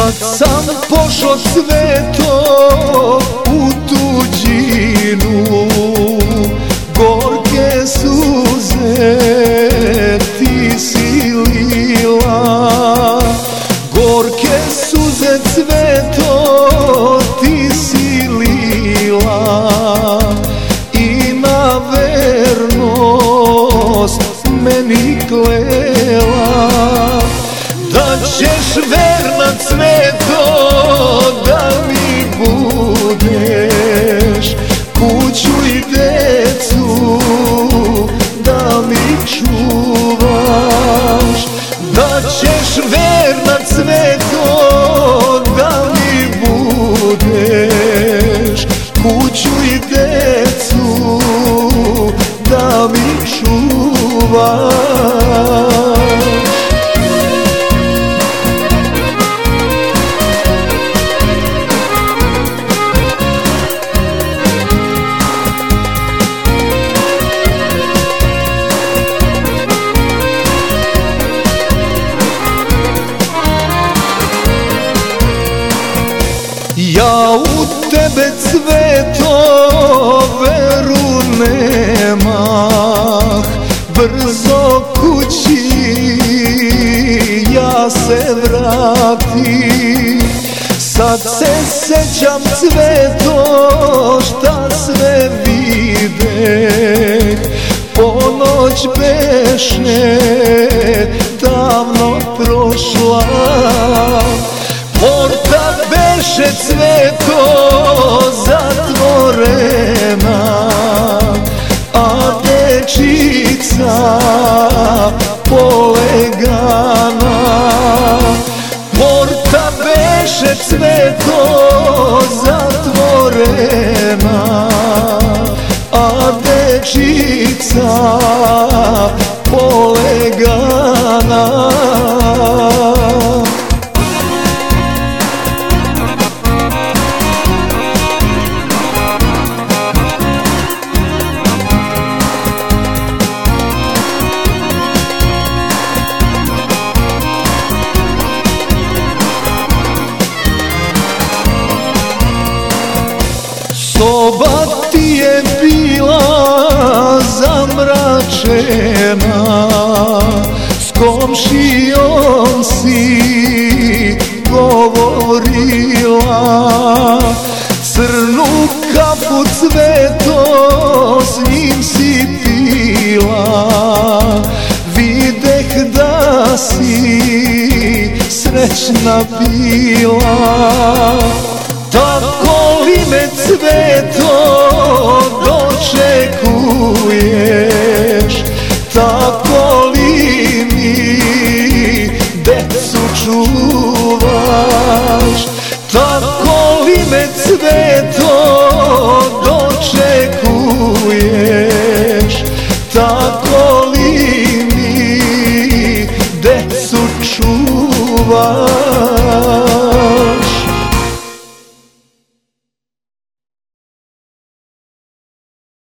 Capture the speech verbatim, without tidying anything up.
Kad sam pošao sveto u tuđinu, gorke suze ti si lila. Gorke suze cveto ti si lila i na vernost meni klela. Da ćeš verna cveto da mi budeš, kuću i decu da mi čuvaš. Da ćeš verna cveto da mi budeš, kuću i decu da mi čuvaš. Ja u tebe cveto veru nemah, brzo kući ja se vratim. Sad se sećam cveto šta sve videh, ponoć beše davno prošla. Porta beše cveto zatvorena, a dečica polegana. Porta beše cveto zatvorena, a dečica polegana. Soba ti je bila zamračena, s komšijom si govorila. Crnu kafu cveto s njim si pila, videh da si srećna bila. Tako li me cveto dočekuješ, tako li mi decu čuvaš? Tako li me cveto dočekuješ, tako li mi decu čuvaš?